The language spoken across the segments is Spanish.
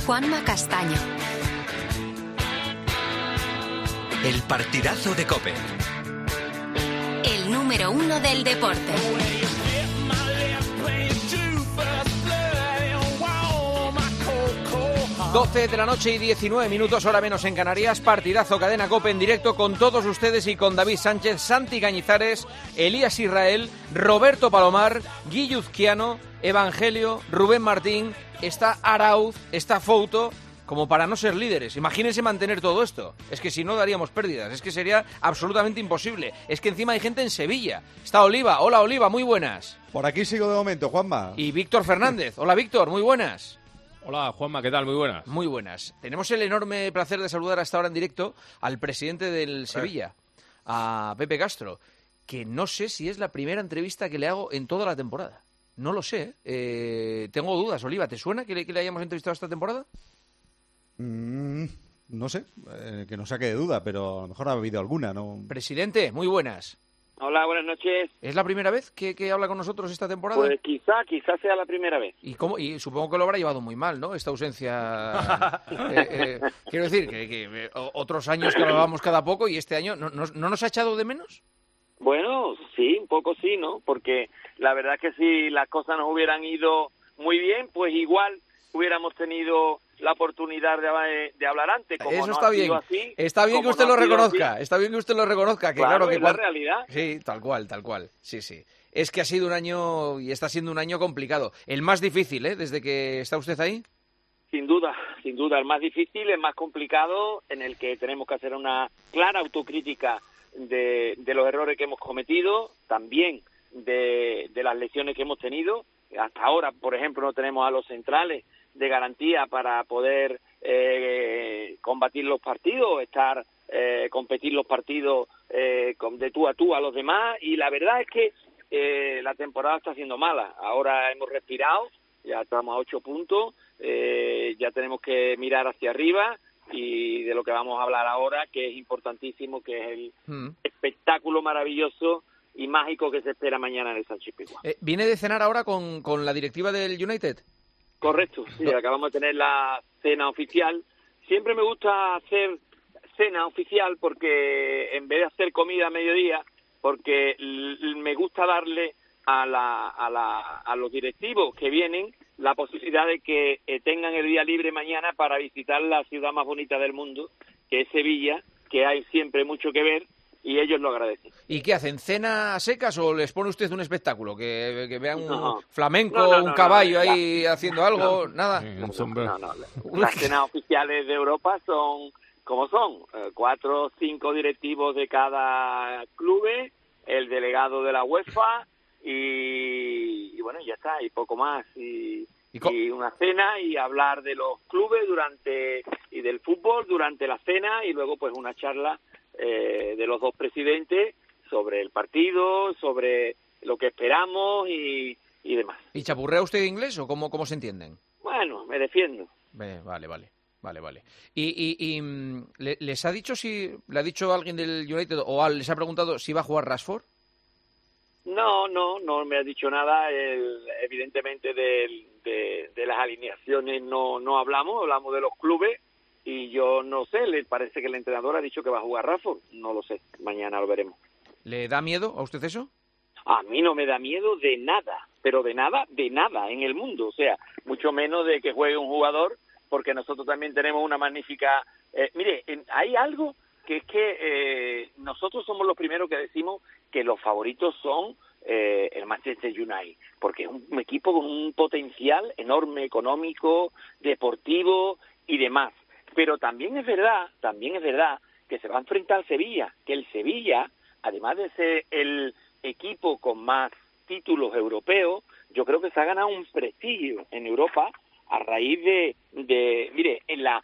Juanma Castaño. El partidazo de COPE. El número 1 del deporte. 12 de la noche y 19 minutos, hora menos en Canarias. Partidazo Cadena COPE en directo con todos ustedes y con David Sánchez, Santi Cañizares, Elías Israel, Roberto Palomar, Guillo Uzquiano, Evangelio, Rubén Martín. Está Arauz, está Fouto, como para no ser líderes. Imagínense mantener todo esto. Es que si no daríamos pérdidas, es que sería absolutamente imposible. Es que encima hay gente en Sevilla. Está Oliva. Hola Oliva, muy buenas. Por aquí sigo de momento, Juanma. Y Víctor Fernández. Hola Víctor, muy buenas. Hola, Juanma, ¿qué tal? Muy buenas. Muy buenas. Tenemos el enorme placer de saludar hasta ahora en directo al presidente del Sevilla, a Pepe Castro, que no sé si es la primera entrevista que le hago en toda la temporada. No lo sé. Tengo dudas. Oliva, ¿te suena que le hayamos entrevistado esta temporada? No sé, que no saque de duda, pero a lo mejor ha habido alguna, ¿no? Presidente, muy buenas. Hola, buenas noches. ¿Es la primera vez que habla con nosotros esta temporada? Pues quizá sea la primera vez. Y supongo que lo habrá llevado muy mal, ¿no? Esta ausencia. Quiero decir, que otros años que lo vamos cada poco y este año, ¿no nos ha echado de menos? Bueno, sí, un poco sí, ¿no? Porque la verdad que si las cosas nos hubieran ido muy bien, pues igual hubiéramos tenido la oportunidad de hablar antes. Como eso no está ha bien. sido así, está bien que usted lo reconozca. Está bien que usted lo reconozca. Que claro que es la realidad. Sí, tal cual. Sí. Es que ha sido un año y está siendo un año complicado. El más difícil, desde que está usted ahí. Sin duda, el más difícil, el más complicado, en el que tenemos que hacer una clara autocrítica de los errores que hemos cometido, también de las lesiones que hemos tenido. Hasta ahora, por ejemplo, no tenemos a los centrales de garantía para poder combatir los partidos, competir los partidos de tú a tú a los demás, y la verdad es que la temporada está siendo mala. Ahora hemos respirado, ya estamos a 8 puntos, ya tenemos que mirar hacia arriba, y de lo que vamos a hablar ahora, que es importantísimo, que es el espectáculo maravilloso y mágico que se espera mañana en el Sánchez-Pizjuán. ¿Viene de cenar ahora con la directiva del United? Correcto, sí, acabamos de tener la cena oficial. Siempre me gusta hacer cena oficial porque en vez de hacer comida a mediodía, porque me gusta darle a los directivos que vienen la posibilidad de que tengan el día libre mañana para visitar la ciudad más bonita del mundo, que es Sevilla, que hay siempre mucho que ver, y ellos lo agradecen. ¿Y qué hacen? ¿Cena a secas o les pone usted un espectáculo? ¿Que vean un flamenco, un caballo ahí haciendo algo? ¿Nada? Las cenas oficiales de Europa son como son. 4 o 5 directivos de cada club, el delegado de la UEFA y bueno, ya está, y poco más. Y una cena y hablar de los clubes y del fútbol durante la cena, y luego pues una charla de los dos presidentes sobre el partido, sobre lo que esperamos y demás. ¿Y chapurrea usted inglés o cómo se entienden? Bueno, me defiendo. Vale. ¿Y les ha dicho le ha dicho alguien del United o les ha preguntado si va a jugar Rashford? No me ha dicho nada. Evidentemente de las alineaciones no hablamos de los clubes. Y yo no sé, le parece que el entrenador ha dicho que va a jugar Rashford. No lo sé, mañana lo veremos. ¿Le da miedo a usted eso? A mí no me da miedo de nada, pero de nada en el mundo. O sea, mucho menos de que juegue un jugador, porque nosotros también tenemos una magnífica... mire, hay algo que es que nosotros somos los primeros que decimos que los favoritos son el Manchester United, porque es un equipo con un potencial enorme, económico, deportivo y demás. Pero también es verdad que se va a enfrentar al Sevilla, que el Sevilla, además de ser el equipo con más títulos europeos, yo creo que se ha ganado un prestigio en Europa a raíz mire,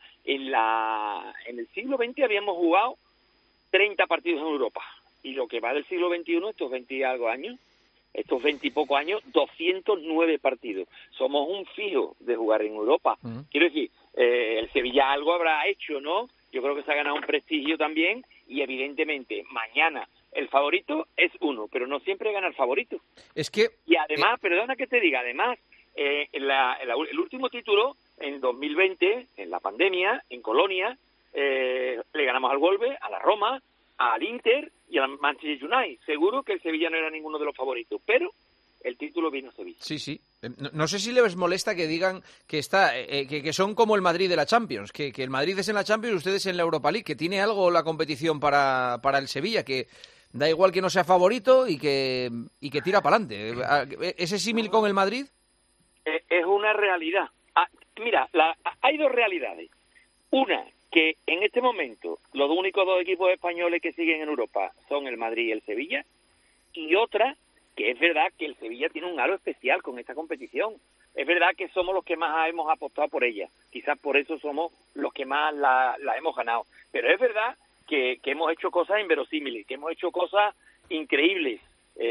en el siglo XX habíamos jugado 30 partidos en Europa, y lo que va del siglo XXI, estos 20 y algo años, estos 20 y pocos años, 209 partidos. Somos un fijo de jugar en Europa. Quiero decir, el Sevilla algo habrá hecho, ¿no? Yo creo que se ha ganado un prestigio también, y evidentemente mañana el favorito es uno, pero no siempre gana el favorito. Es que... Y además, perdona que te diga, además, el último título en 2020, en la pandemia, en Colonia, le ganamos al Wolves, a la Roma, al Inter y al Manchester United. Seguro que el Sevilla no era ninguno de los favoritos, pero el título vino a Sevilla. Sí. No sé si les molesta que digan que que son como el Madrid de la Champions, que el Madrid es en la Champions y ustedes en la Europa League, que tiene algo la competición para el Sevilla, que da igual que no sea favorito y que tira para adelante. ¿Ese símil con el Madrid? Es una realidad. Mira, hay dos realidades. Una, que en este momento los únicos dos equipos españoles que siguen en Europa son el Madrid y el Sevilla, y otra, que es verdad que el Sevilla tiene un halo especial con esta competición. Es verdad que somos los que más hemos apostado por ella. Quizás por eso somos los que más la hemos ganado. Pero es verdad que hemos hecho cosas inverosímiles, que hemos hecho cosas increíbles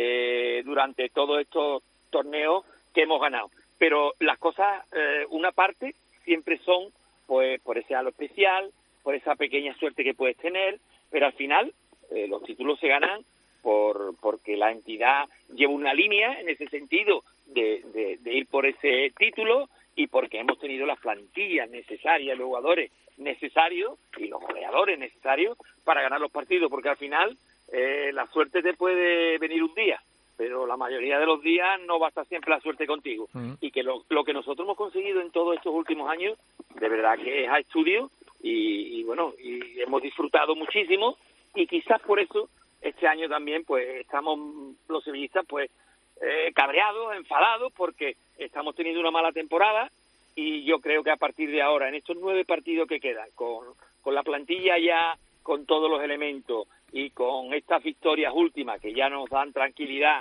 durante todos estos torneos que hemos ganado. Pero las cosas, una parte, siempre son pues por ese halo especial, por esa pequeña suerte que puedes tener, pero al final los títulos se ganan porque la entidad lleva una línea en ese sentido de ir por ese título y porque hemos tenido las plantillas necesarias, los jugadores necesarios y los goleadores necesarios para ganar los partidos, porque al final la suerte te puede venir un día, pero la mayoría de los días no va a estar siempre la suerte contigo. Y que lo que nosotros hemos conseguido en todos estos últimos años, de verdad que es a estudio y bueno, y hemos disfrutado muchísimo, y quizás por eso este año también pues estamos los sevillistas pues cabreados, enfadados, porque estamos teniendo una mala temporada, y yo creo que a partir de ahora, en estos 9 partidos que quedan, con la plantilla ya con todos los elementos y con estas victorias últimas que ya nos dan tranquilidad,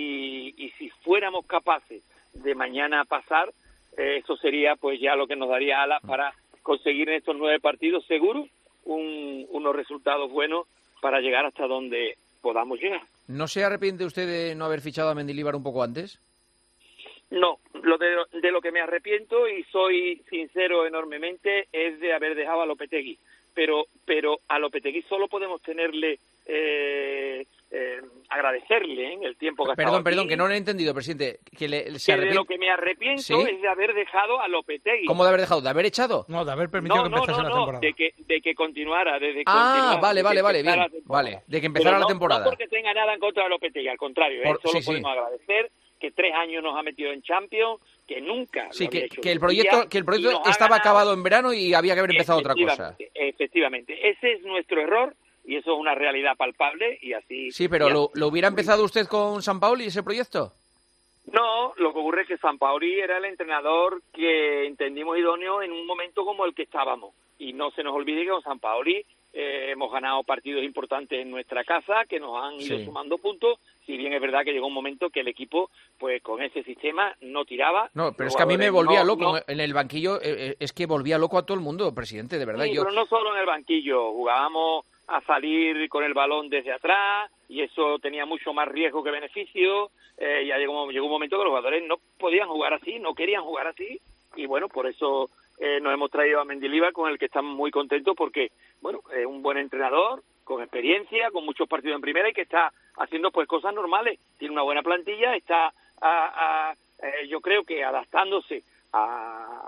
y si fuéramos capaces de mañana pasar, eso sería pues ya lo que nos daría alas para conseguir en estos 9 partidos seguros unos resultados buenos para llegar hasta donde podamos llegar. ¿No se arrepiente usted de no haber fichado a Mendilibar un poco antes? No, de lo que me arrepiento, y soy sincero enormemente, es de haber dejado a Lopetegui. Pero a Lopetegui solo podemos tenerle agradecerle el tiempo que ha estado Perdón, aquí. que no lo he entendido, presidente. De lo que me arrepiento, ¿Sí? es de haber dejado a Lopetegui. ¿Cómo de haber dejado? ¿De haber echado? No, de haber permitido que empezase la temporada. De que continuara. Vale, bien. Vale, de que empezara la temporada. No porque tenga nada en contra de Lopetegui, al contrario, solo podemos agradecer que 3 años nos ha metido en Champions, que nunca Sí, lo había hecho que el proyecto estaba acabado en verano y había que haber empezado otra cosa. Efectivamente, ese es nuestro error, y eso es una realidad palpable, y así... Sí, pero ¿lo hubiera empezado usted con Sampaoli ese proyecto? No, lo que ocurre es que Sampaoli era el entrenador que entendimos idóneo en un momento como el que estábamos, y no se nos olvide que con Sampaoli hemos ganado partidos importantes en nuestra casa que nos han ido sumando puntos, si bien es verdad que llegó un momento que el equipo, pues con ese sistema, no tiraba. No, pero es que a mí me volvía loco. En el banquillo es que volvía loco a todo el mundo, presidente, de verdad. Sí, pero no solo en el banquillo, jugábamos a salir con el balón desde atrás, y eso tenía mucho más riesgo que beneficio. Ya llegó un momento que los jugadores no podían jugar así, no querían jugar así, y bueno, por eso nos hemos traído a Mendilibar, con el que estamos muy contentos, porque bueno, es un buen entrenador, con experiencia, con muchos partidos en primera, y que está haciendo pues cosas normales. Tiene una buena plantilla, está yo creo que adaptándose a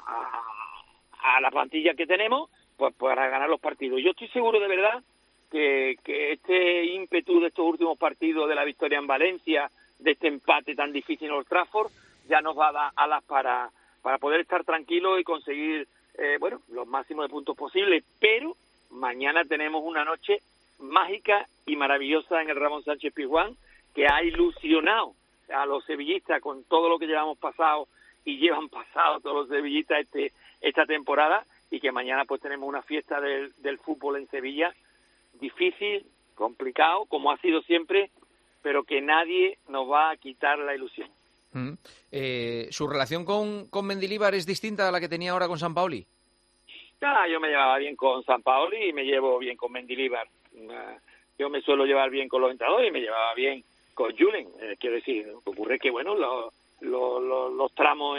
la plantilla que tenemos, pues para ganar los partidos. Yo estoy seguro de verdad que este ímpetu de estos últimos partidos, de la victoria en Valencia, de este empate tan difícil en Old Trafford, ya nos va a dar alas para poder estar tranquilos y conseguir los máximos de puntos posibles. Pero mañana tenemos una noche mágica y maravillosa en el Ramón Sánchez Pizjuán, que ha ilusionado a los sevillistas con todo lo que llevamos pasado y llevan pasado todos los sevillistas esta temporada, y que mañana pues tenemos una fiesta del fútbol en Sevilla, difícil, complicado, como ha sido siempre, pero que nadie nos va a quitar la ilusión. ¿Su relación con Mendilibar es distinta a la que tenía ahora con Sampaoli? Yo me llevaba bien con Sampaoli y me llevo bien con Mendilibar. Yo me suelo llevar bien con los entrenadores y me llevaba bien con Julen. Quiero decir, lo que ocurre es que bueno, los tramos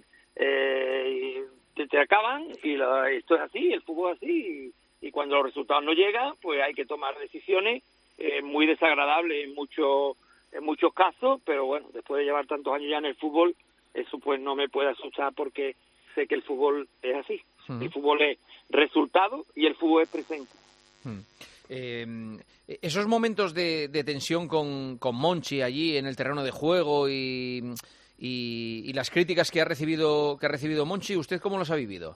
te acaban, y esto es así, el fútbol es así, y cuando los resultados no llegan, pues hay que tomar decisiones muy desagradables en muchos casos, pero bueno, después de llevar tantos años ya en el fútbol, eso pues no me puede asustar, porque sé que el fútbol es así. El fútbol es resultado y el fútbol es presente. Esos momentos de tensión con Monchi allí en el terreno de juego y las críticas que ha recibido Monchi, ¿usted cómo los ha vivido?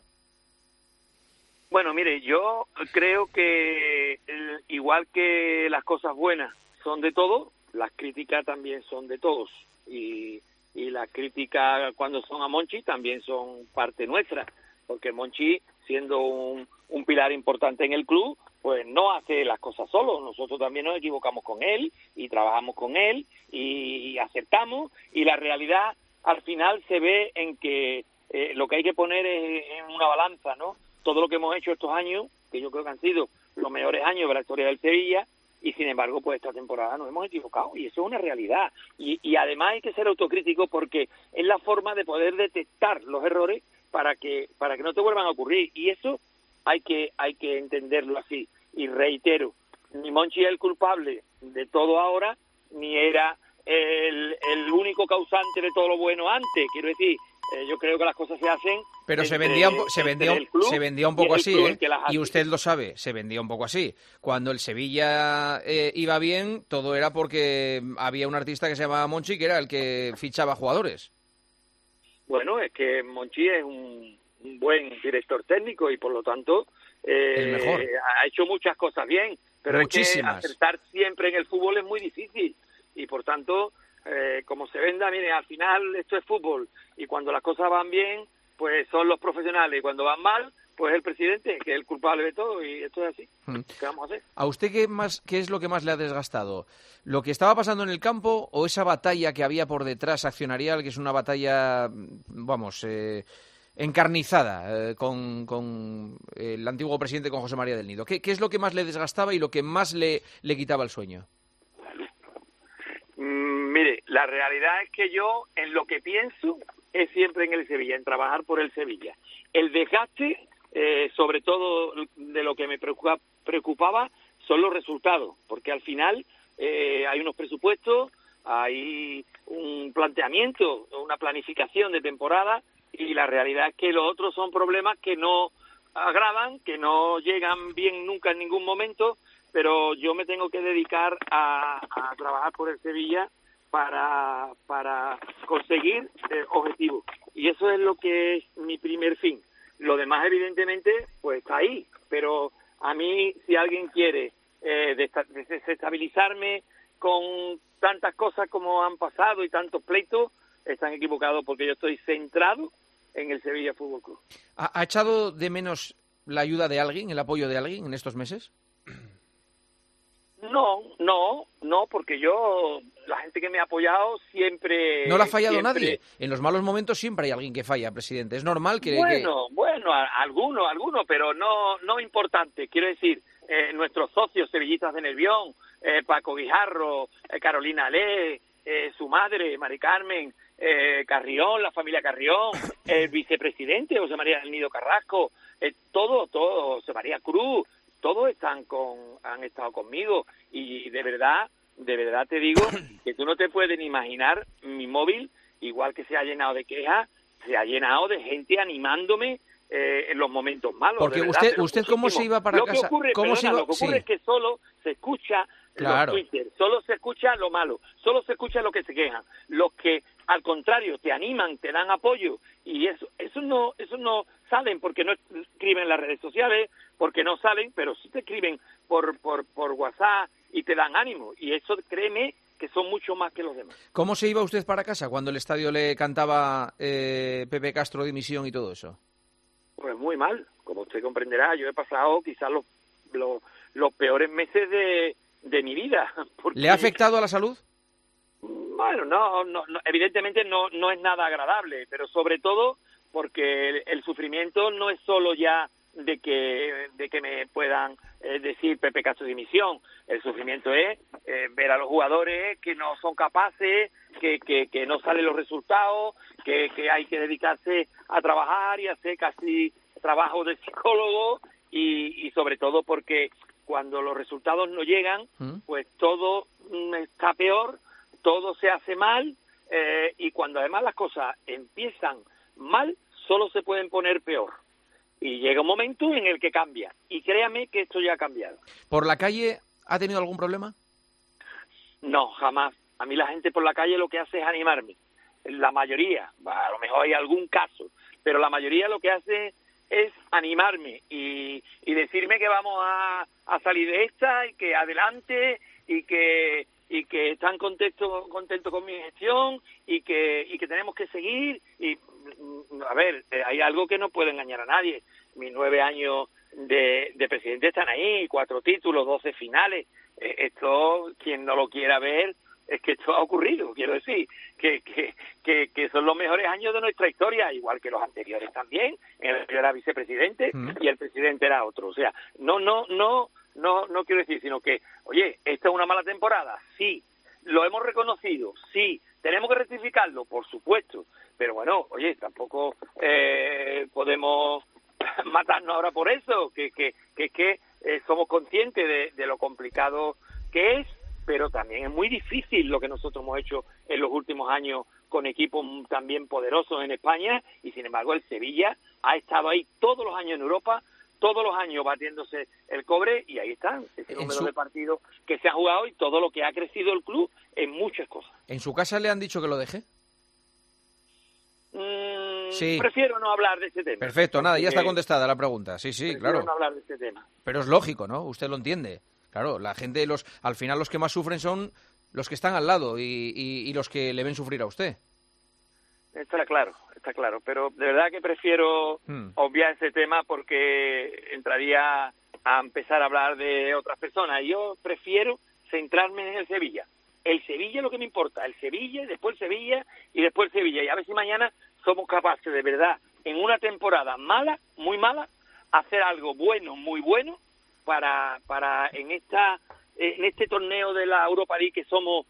Bueno, mire, yo creo que igual que las cosas buenas son de todos, las críticas también son de todos. Y las críticas cuando son a Monchi también son parte nuestra, porque Monchi, siendo un pilar importante en el club, pues no hace las cosas solo. Nosotros también nos equivocamos con él y trabajamos con él y aceptamos, y la realidad al final se ve en que lo que hay que poner es en una balanza, ¿no? Todo lo que hemos hecho estos años, que yo creo que han sido los mejores años de la historia del Sevilla, y sin embargo, pues esta temporada nos hemos equivocado, y eso es una realidad. Y además hay que ser autocrítico, porque es la forma de poder detectar los errores para que no te vuelvan a ocurrir, y eso hay que entenderlo así. Y reitero, ni Monchi es el culpable de todo ahora, ni era el único causante de todo lo bueno antes. Quiero decir, yo creo que las cosas se hacen. Pero se vendía un poco así, ¿eh? Y usted lo sabe, se vendía un poco así. Cuando el Sevilla iba bien, todo era porque había un artista que se llamaba Monchi, que era el que fichaba jugadores. Bueno, es que Monchi es un buen director técnico y por lo tanto el mejor. Ha hecho muchas cosas bien, pero muchísimas. Es que acertar siempre en el fútbol es muy difícil y por tanto como se venda, mire, al final esto es fútbol y cuando las cosas van bien pues son los profesionales y cuando van mal pues el presidente, que es el culpable de todo, y esto es así. ¿Qué vamos a hacer? ¿A usted qué es lo que más le ha desgastado? ¿Lo que estaba pasando en el campo o esa batalla que había por detrás accionarial, que es una batalla, vamos, encarnizada con el antiguo presidente, con José María del Nido? ¿Qué es lo que más le desgastaba y lo que más le quitaba el sueño? Mire, la realidad es que yo en lo que pienso es siempre en el Sevilla, en trabajar por el Sevilla. El desgaste, sobre todo de lo que me preocupaba, son los resultados, porque al final hay unos presupuestos, hay un planteamiento, una planificación de temporada, y la realidad es que los otros son problemas que no agravan, que no llegan bien nunca en ningún momento, pero yo me tengo que dedicar a trabajar por el Sevilla para conseguir objetivos. Y eso es lo que es mi primer fin. Lo demás, evidentemente, pues está ahí. Pero a mí, si alguien quiere desestabilizarme con tantas cosas como han pasado y tantos pleitos, están equivocados, porque yo estoy centrado en el Sevilla Fútbol Club. ¿Ha echado de menos la ayuda de alguien, el apoyo de alguien en estos meses? No, porque la gente que me ha apoyado siempre... ¿No le ha fallado nadie? En los malos momentos siempre hay alguien que falla, presidente. Es normal que... Bueno, algunos, pero no importante. Quiero decir, nuestros socios sevillistas de Nervión, Paco Guijarro, Carolina Alé, su madre, Mari Carmen, Carrión, la familia Carrión, el vicepresidente José María del Nido Carrasco, todo, José María Cruz, todos han estado conmigo, y de verdad te digo que tú no te puedes ni imaginar mi móvil, igual que se ha llenado de quejas, se ha llenado de gente animándome en los momentos malos. Porque usted ¿cómo se iba para casa? Lo que ocurre es que solo se escucha los Twitter, solo se escucha lo malo, solo se escucha lo que se quejan. Los que al contrario te animan, te dan apoyo, y eso no salen, porque no escriben en las redes sociales, porque no salen, pero sí te escriben por WhatsApp y te dan ánimo, y eso, créeme, que son mucho más que los demás. ¿Cómo se iba usted para casa cuando el estadio le cantaba Pepe Castro dimisión y todo eso? Pues muy mal, como usted comprenderá. Yo he pasado quizás los peores meses de mi vida. Porque... ¿Le ha afectado a la salud? Bueno, no, evidentemente no es nada agradable, pero sobre todo porque el sufrimiento no es solo ya de que me puedan decir Pepe Castro dimisión. El sufrimiento es ver a los jugadores que no son capaces, que no salen los resultados, que hay que dedicarse a trabajar y hacer casi trabajo de psicólogo, y sobre todo porque cuando los resultados no llegan, pues todo está peor, todo se hace mal, y cuando además las cosas empiezan mal, solo se pueden poner peor. Y llega un momento en el que cambia. Y créame que esto ya ha cambiado. ¿Por la calle ha tenido algún problema? No, jamás. A mí la gente por la calle lo que hace es animarme. La mayoría, a lo mejor hay algún caso, pero la mayoría lo que hace es animarme y decirme que vamos a salir de esta y que adelante y que están contentos con mi gestión y que tenemos que seguir. Y a ver, hay algo que no puede engañar a nadie. Mis 9 años de presidente están ahí, 4 títulos, 12 finales. Esto, quien no lo quiera ver, es que esto ha ocurrido. Quiero decir que son los mejores años de nuestra historia, igual que los anteriores también. Yo era vicepresidente y el presidente era otro. O sea, no quiero decir, sino que, oye, esta es una mala temporada, sí. Lo hemos reconocido, sí. Tenemos que rectificarlo, por supuesto. Pero bueno, oye, tampoco podemos matarnos ahora por eso, que somos conscientes de lo complicado que es, pero también es muy difícil lo que nosotros hemos hecho en los últimos años con equipos también poderosos en España, y sin embargo el Sevilla ha estado ahí todos los años en Europa, todos los años batiéndose el cobre, y ahí están, ese número de partidos que se ha jugado y todo lo que ha crecido el club en muchas cosas. ¿En su casa le han dicho que lo deje? Sí. Prefiero no hablar de ese tema. Perfecto, nada, ya está contestada la pregunta. Sí, claro. No hablar de este tema. Pero es lógico, ¿no? Usted lo entiende. Claro, la gente, al final los que más sufren son los que están al lado y los que le ven sufrir a usted. Está claro. Pero de verdad que prefiero obviar ese tema porque entraría a empezar a hablar de otras personas. Yo prefiero centrarme en el Sevilla. El Sevilla es lo que me importa. El Sevilla, después el Sevilla y después el Sevilla. Y a ver si mañana somos capaces de verdad, en una temporada mala, muy mala, hacer algo bueno, muy bueno, para en este torneo de la Europa League, que somos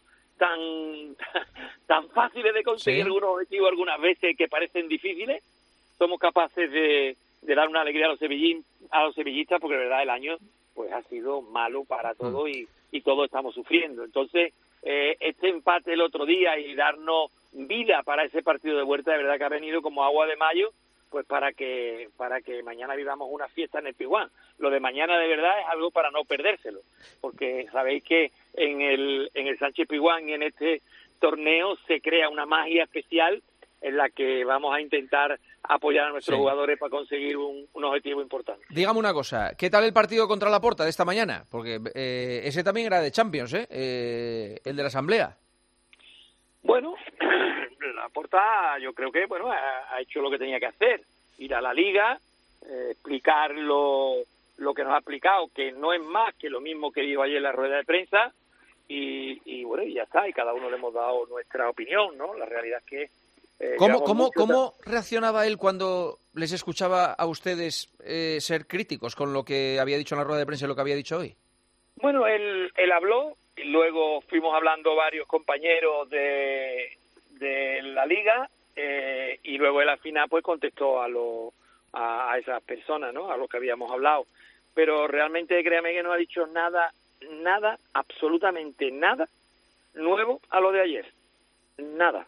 tan fáciles de conseguir algunos objetivos algunas veces que parecen difíciles, somos capaces de dar una alegría a los sevillistas, porque de verdad el año pues ha sido malo para todos y todos estamos sufriendo. Entonces, este empate el otro día y darnos vida para ese partido de vuelta, de verdad que ha venido como agua de mayo, pues para que mañana vivamos una fiesta en el Pizjuán. Lo de mañana de verdad es algo para no perdérselo, porque sabéis que en el Sánchez Pizjuán y en este torneo se crea una magia especial en la que vamos a intentar apoyar a nuestros jugadores para conseguir un objetivo importante. Dígame una cosa, ¿qué tal el partido contra Laporta de esta mañana? Porque ese también era de Champions, el de la Asamblea. Bueno, Laporta yo creo que ha hecho lo que tenía que hacer, ir a la Liga, explicar lo que nos ha explicado, que no es más que lo mismo que dijo ayer en la rueda de prensa, y bueno, y ya está, y cada uno le hemos dado nuestra opinión, ¿no? La realidad es que ¿Cómo reaccionaba él cuando les escuchaba a ustedes ser críticos con lo que había dicho en la rueda de prensa y lo que había dicho hoy? Bueno, él habló, y luego fuimos hablando varios compañeros de la Liga, y luego él al final pues contestó a esas personas, ¿no? A los que habíamos hablado. Pero realmente créame que no ha dicho nada, absolutamente nada nuevo a lo de ayer. Nada.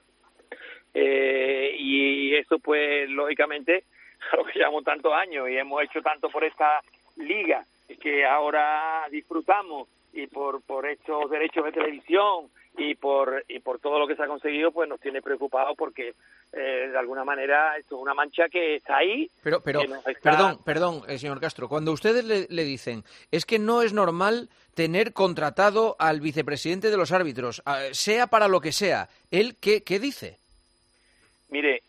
Y eso pues lógicamente a lo que llevamos tantos años y hemos hecho tanto por esta liga que ahora disfrutamos, y por estos derechos de televisión y por todo lo que se ha conseguido, pues nos tiene preocupados, porque de alguna manera esto es una mancha que está ahí. Pero perdón, señor Castro, cuando ustedes le dicen es que no es normal tener contratado al vicepresidente de los árbitros, sea para lo que sea, ¿él qué dice? Mire,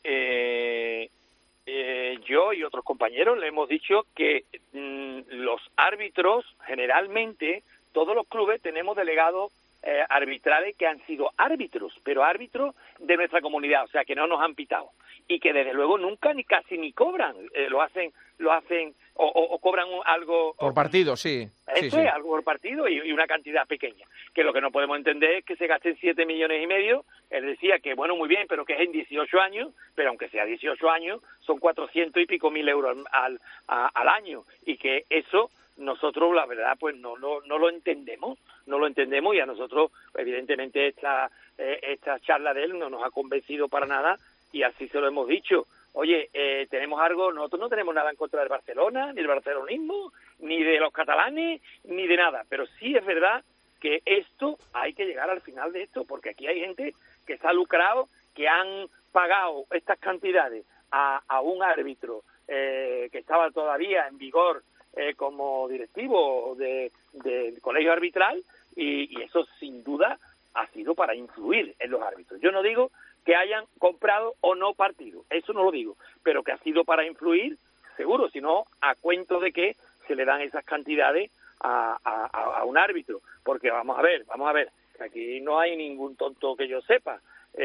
yo y otros compañeros le hemos dicho que los árbitros, generalmente, todos los clubes tenemos delegados arbitrales que han sido árbitros, pero árbitros de nuestra comunidad, o sea, que no nos han pitado, y que desde luego nunca ni casi ni cobran, lo hacen o cobran algo por partido, sí. Eso es algo por partido y una cantidad pequeña, que lo que no podemos entender es que se gasten 7,5 millones. Él decía que bueno, muy bien, pero que es en 18 años, pero aunque sea 18 años, son 400 y pico mil euros al año, y que eso nosotros la verdad pues no lo entendemos, y a nosotros evidentemente esta charla de él no nos ha convencido para nada, y así se lo hemos dicho. oye, tenemos algo, nosotros no tenemos nada en contra del Barcelona, ni del barcelonismo, ni de los catalanes, ni de nada, pero sí es verdad que esto, hay que llegar al final de esto, porque aquí hay gente que se ha lucrado, que han pagado estas cantidades a un árbitro que estaba todavía en vigor como directivo del colegio arbitral, y eso sin duda ha sido para influir en los árbitros. Yo no digo que hayan comprado o no partido, eso no lo digo, pero que ha sido para influir, seguro, si no, a cuento de que se le dan esas cantidades a un árbitro, porque vamos a ver, que aquí no hay ningún tonto que yo sepa,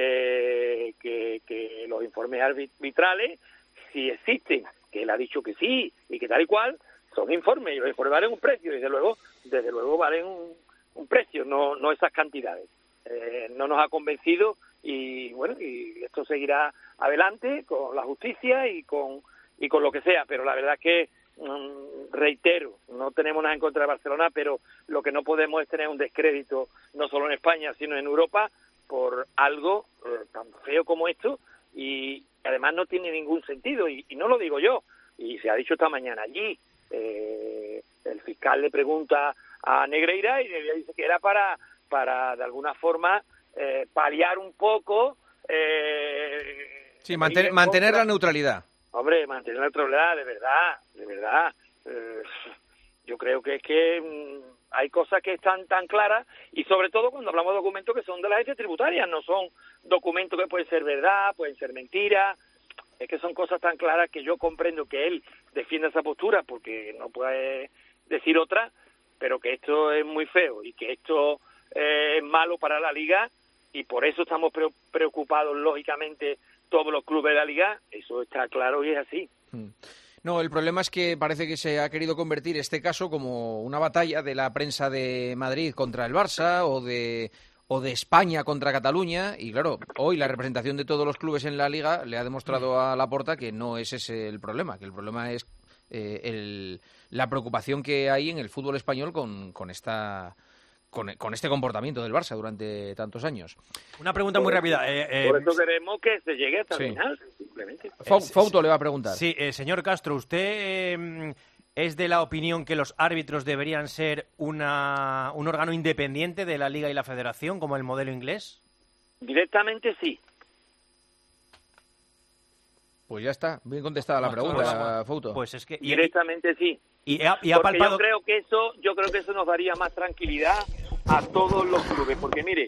que los informes arbitrales, si existen, que él ha dicho que sí, y que tal y cual, son informes, y los informes valen un precio, y desde luego valen un precio, no esas cantidades. No nos ha convencido, y bueno, y esto seguirá adelante con la justicia y con lo que sea, pero la verdad es que reitero, no tenemos nada en contra de Barcelona, pero lo que no podemos es tener un descrédito, no solo en España, sino en Europa, por algo tan feo como esto, y además no tiene ningún sentido, y no lo digo yo, y se ha dicho esta mañana allí, el fiscal le pregunta a Negreira, y Negreira dice que era para de alguna forma paliar un poco... sí, mantener la neutralidad. Hombre, mantener la neutralidad, de verdad. Yo creo que es que hay cosas que están tan claras, y sobre todo cuando hablamos de documentos que son de las agencias tributarias, no son documentos que pueden ser verdad, pueden ser mentira, es que son cosas tan claras que yo comprendo que él defienda esa postura porque no puede decir otra, pero que esto es muy feo y que esto es malo para la Liga, y por eso estamos preocupados, lógicamente, todos los clubes de la Liga, eso está claro y es así. No, el problema es que parece que se ha querido convertir este caso como una batalla de la prensa de Madrid contra el Barça o de España contra Cataluña, y claro, hoy la representación de todos los clubes en la Liga le ha demostrado a Laporta que no es ese el problema, que el problema es la preocupación que hay en el fútbol español con este comportamiento del Barça durante tantos años. Una pregunta muy rápida. Por eso queremos que se llegue hasta el final, simplemente. Fauto le va a preguntar. Sí, señor Castro, ¿usted es de la opinión que los árbitros deberían ser un órgano independiente de la Liga y la Federación, como el modelo inglés? Directamente sí. Pues ya está, bien contestada la pregunta, Fauto. Pues es que directamente sí. Y ha palpado... yo creo que eso nos daría más tranquilidad a todos los clubes, porque mire,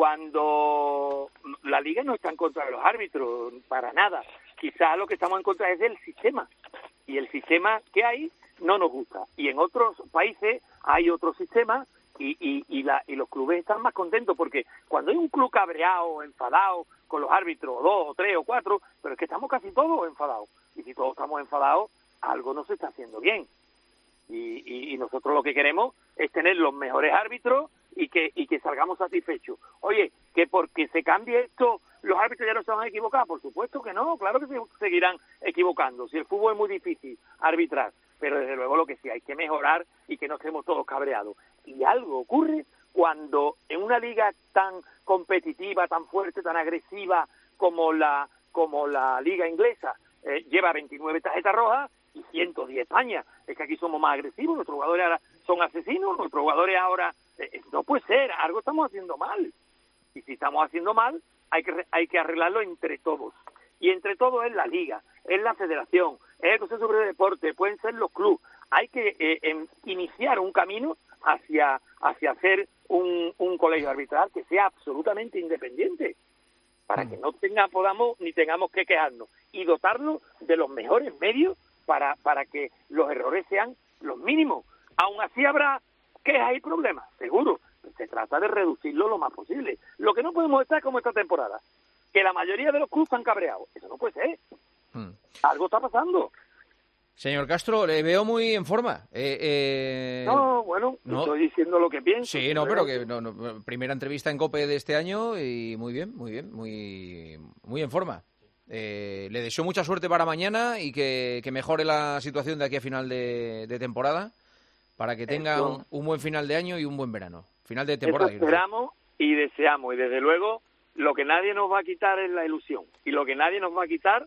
cuando la Liga no está en contra de los árbitros, para nada, quizás lo que estamos en contra es del sistema, y el sistema que hay no nos gusta, y en otros países hay otro sistema, y los clubes están más contentos, porque cuando hay un club cabreado, enfadado con los árbitros, o 2, o 3, o 4, pero es que estamos casi todos enfadados, y si todos estamos enfadados, algo no se está haciendo bien. Y nosotros lo que queremos es tener los mejores árbitros y que salgamos satisfechos. Oye, que porque se cambie esto, los árbitros ya no se van a equivocar. Por supuesto que no, claro que se seguirán equivocando. Si el fútbol es muy difícil arbitrar, pero desde luego lo que sí hay que mejorar y que no estemos todos cabreados. Y algo ocurre cuando en una liga tan competitiva, tan fuerte, tan agresiva como la liga inglesa lleva 29 tarjetas rojas y 110 España. Es que aquí somos más agresivos, nuestros jugadores ahora son asesinos, nuestros jugadores ahora... no puede ser, algo estamos haciendo mal. Y si estamos haciendo mal, hay que arreglarlo entre todos. Y entre todos es la Liga, es la Federación, es el Consejo Superior de Deporte, pueden ser los clubes. Hay que iniciar un camino hacia hacer un colegio arbitral que sea absolutamente independiente, para que no tengamos que quejarnos, y dotarlo de los mejores medios para que los errores sean los mínimos. Aún así habrá quejas y problemas, seguro. Se trata de reducirlo lo más posible. Lo que no podemos estar como esta temporada, que la mayoría de los clubes están cabreados. Eso no puede ser. Algo está pasando. Señor Castro, le veo muy en forma. No, bueno, no estoy diciendo lo que pienso. Sí, no, pero que primera entrevista en COPE de este año y muy bien, muy en forma. Le deseo mucha suerte para mañana y que mejore la situación de aquí a final de temporada, para que tenga un buen final de año y un buen verano. Final de temporada. Eso esperamos y deseamos, y desde luego lo que nadie nos va a quitar es la ilusión, y lo que nadie nos va a quitar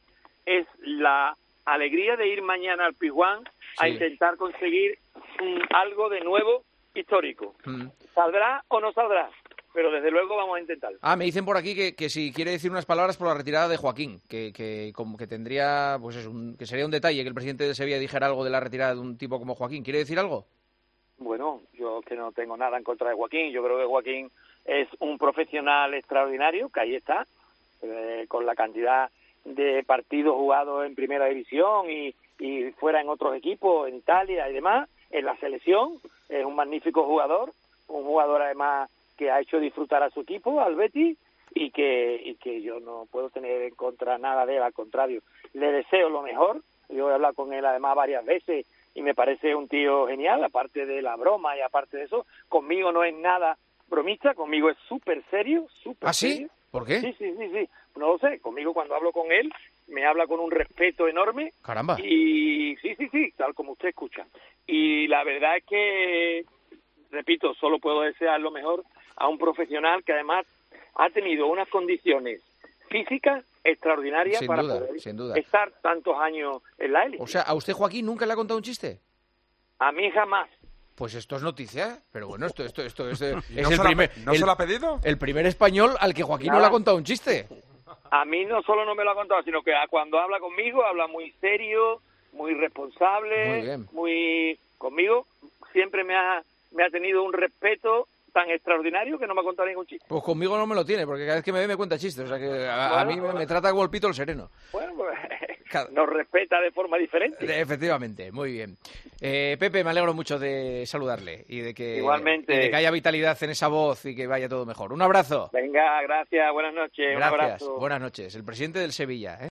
es la alegría de ir mañana al Pizjuán a intentar conseguir algo de nuevo histórico. ¿Saldrá o no saldrá? Pero desde luego vamos a intentarlo. Me dicen por aquí que si quiere decir unas palabras por la retirada de Joaquín, que como que tendría, pues eso, que sería un detalle que el presidente de Sevilla dijera algo de la retirada de un tipo como Joaquín. ¿Quiere decir algo? Bueno, yo que no tengo nada en contra de Joaquín. Yo creo que Joaquín es un profesional extraordinario, que ahí está, con la cantidad de partidos jugados en primera división y fuera en otros equipos, en Italia y demás, en la selección. Es un magnífico jugador, un jugador además que ha hecho disfrutar a su equipo, al Betis, y que yo no puedo tener en contra nada de él, al contrario. Le deseo lo mejor. Yo he hablado con él además varias veces y me parece un tío genial, aparte de la broma y aparte de eso. Conmigo no es nada bromista, conmigo es súper serio, súper serio. ¿Sí? ¿Por qué? Sí. No lo sé. Conmigo cuando hablo con él me habla con un respeto enorme. Caramba. Y sí, tal como usted escucha. Y la verdad es que, repito, solo puedo desear lo mejor a un profesional que además ha tenido unas condiciones físicas extraordinarias para poder estar tantos años en la élite. O sea, ¿a usted, Joaquín, nunca le ha contado un chiste? A mí jamás. Pues esto es noticia, pero bueno, esto es ¿No se lo ha pedido? El primer español al que Joaquín no le ha contado un chiste. A mí no solo no me lo ha contado, sino que cuando habla conmigo, habla muy serio, muy responsable, conmigo siempre me ha tenido un respeto tan extraordinario que no me ha contado ningún chiste. Pues conmigo no me lo tiene, porque cada vez que me ve me cuenta chistes, o sea que a mí me trata como el pito el sereno. Bueno, pues nos respeta de forma diferente. Efectivamente, muy bien. Pepe, me alegro mucho de saludarle y de que igualmente, y de que haya vitalidad en esa voz y que vaya todo mejor. Un abrazo. Venga, gracias, buenas noches. Gracias, un abrazo. Buenas noches. El presidente del Sevilla,